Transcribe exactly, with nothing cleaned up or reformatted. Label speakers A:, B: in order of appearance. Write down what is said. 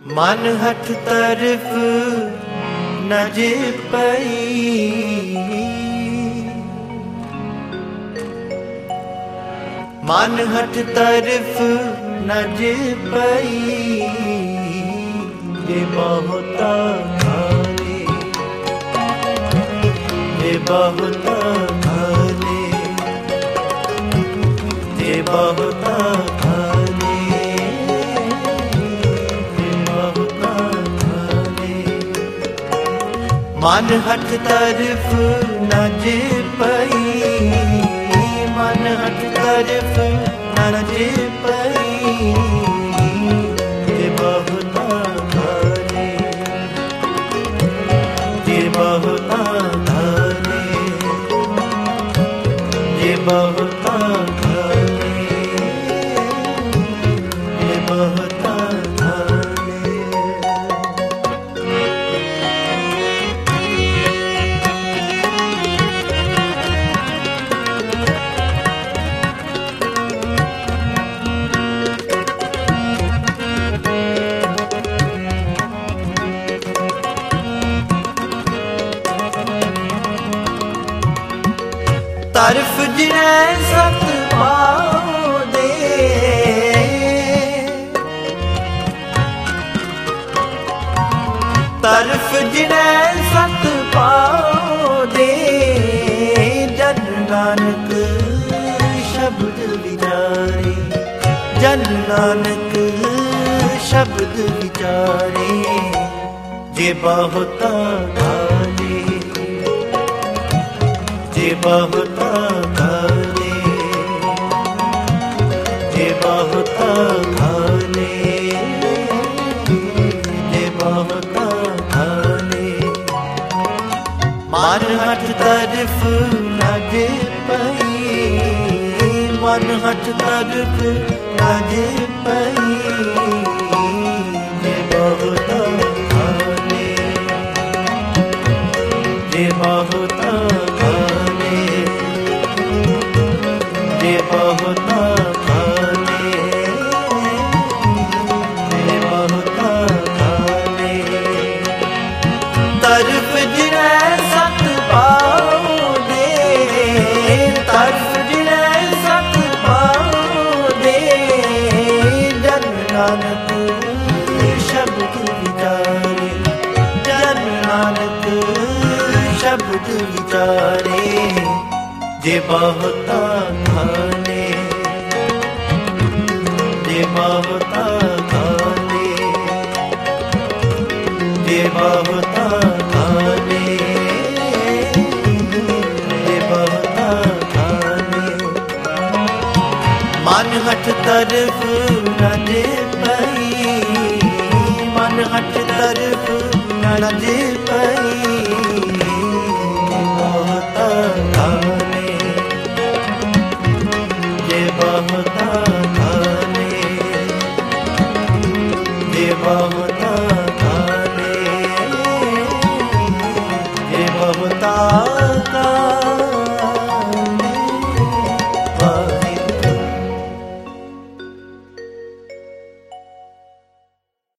A: मन हठ तरफ न जे पई, मन हठ तरफ न जे पई, ये बहुता खाले, ये बहुता खाले, ये बहुता खाले, ये बहुता खाले। मन हठ तरफ न जे पई, मन हठ तरफ न जे पई, ये बहुता खाले, ये बहुता खाले, ये बहुता खाले, ये बहुता खाले। तरफ जिने सत पाओ दे, तरफ जिने सत पाओ दे, जन नानक शब्द विचारे, जन नानक शब्द विचारे, जे बहुता खाले, जे बहुता खाले, जे बहुता खाले, जे बहुता खाले। मन हठ तरफ न जे पई, मन हठ तरफ न जे पई, जे बहुता खाले, जे बहुता खाले, जे बहुता खाले, जे बहुता खाले। तरफ जिने सत पाओ दे, तरफ जिने सत पाओ दे, जन नानक शब्द विचारे, जन नानक शब्द विचारे, जे बहुता खाले, जे बहुता खाले, जे बहुता खाले, जे बहुता खाले। मन हठ तरफ न जे पई, मन हठ तरफ न जे पई,